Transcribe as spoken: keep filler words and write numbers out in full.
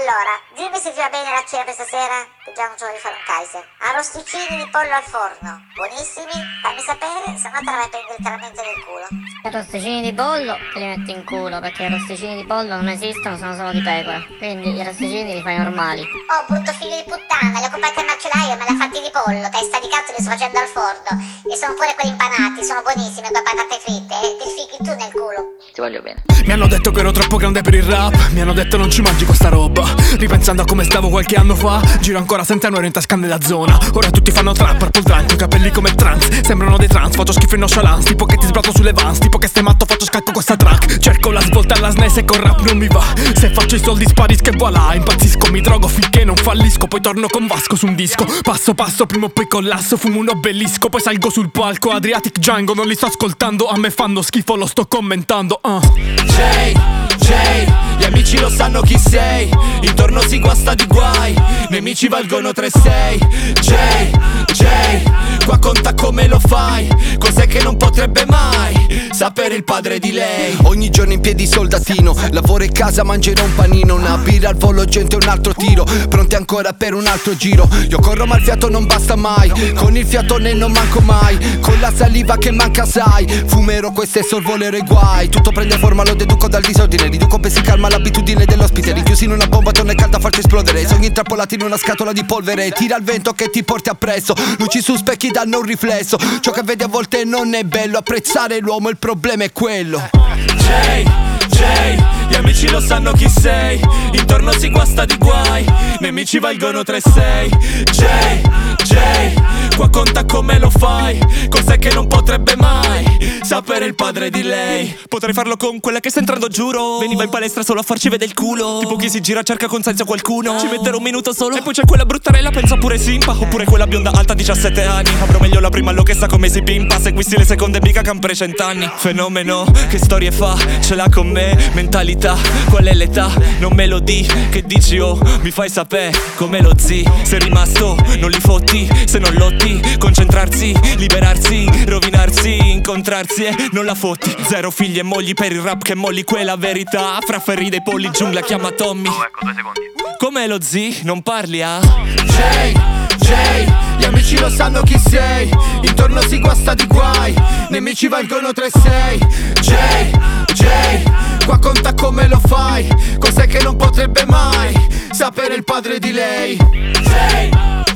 Allora, dimmi se ti va bene la cena per stasera, che già non ce lo devi fare un Kaiser. Arrosticini di pollo al forno, buonissimi, fammi sapere, se no te la vai a prendere direttamente nel culo. I arrosticini di pollo te li metti in culo, perché i arrosticini di pollo non esistono, sono solo di pecora. Quindi i arrosticini li fai normali. Oh, brutto figlio di puttana, li ho comprati al macellaio e me li ha fatti di pollo, testa di cazzo li sto facendo al forno. E sono pure quelli impanati, sono buonissimi, con patate fritte, e ti fichi tu nel culo. Ti voglio bene. Mi hanno detto che ero troppo grande per il rap, mi hanno detto non ci mangi questa roba. Ripensando a come stavo qualche anno fa, giro ancora senza ero in tasca nella zona. Ora tutti fanno trap, purple drunk, i capelli come trans, sembrano dei trans, faccio schifo in nonchalance, tipo che ti sbrato sulle vans, tipo che stai matto, faccio scacco questa track. Cerco la svolta alla S N E S e col rap non mi va. Se faccio i soldi sparisco e voilà, impazzisco, mi drogo finché non fallisco, poi torno con Vasco su un disco. Passo passo, prima o poi collasso, fumo un obelisco, poi salgo sul palco, Adriatic Django, non li sto ascoltando, a me fanno schifo, lo sto commentando. uh. Jay, Jay, gli amici lo sanno chi sei, intorno si guasta di guai, nemici valgono tre sei. Jay, Jay, qua conta come lo fai, cos'è che non potrebbe mai sapere il padre di lei. Ogni giorno in piedi soldatino, lavoro in casa, mangerò un panino, una birra al volo, gente un altro tiro, pronti ancora per un altro giro. Io corro ma il fiato non basta mai, con il fiatone non manco mai, con la saliva che manca sai, fumerò questo e sorvolero i guai. Tutto prende forma, lo deduco dal disordine, riduco per si calma l'abitudine dell'ospite, rinchiusi in una bomba, torna calda a farci esplodere, sogni intrappolati in una scatola di polvere, tira il vento che ti porti appresso, luci su specchi danno un riflesso, ciò che vedi a volte non è bello, apprezzare l'uomo il problema è quello. Jay, Jay, gli amici lo sanno chi sei, intorno si guasta di guai, nemici valgono tre sei. Jay, Jay, qua conta come lo fai, cos'è che non potrebbe mai sapere il padre di lei. Potrei farlo con quella che sta entrando, giuro, veniva in palestra solo a farci vedere il culo, tipo chi si gira cerca consenso a qualcuno, ci metterò un minuto solo. E poi c'è quella bruttarella, pensa pure simpa, oppure quella bionda alta diciassette anni, avrò meglio la prima lo che sa come si pimpa, seguissi le seconde mica che han pre cent'anni. Fenomeno, che storie fa, ce l'ha con me, mentalità, qual è l'età, non me lo di, che dici oh, mi fai sapere come lo zi, sei rimasto, non li fotti, se non lotti, concentrarsi, liberarsi, rovinarsi, incontrarsi e non la fotti. Zero figli e mogli per il rap che molli quella verità, fra ferri dei polli giungla chiama Tommy. Oh, ecco, due secondi. Come lo zi, non parli ah? Jay, Jay, gli amici lo sanno chi sei, intorno si guasta di guai, nemici valgono tre sei. Jay, Jay, qua conta come lo fai, cos'è che non potrebbe mai sapere il padre di lei. Jay,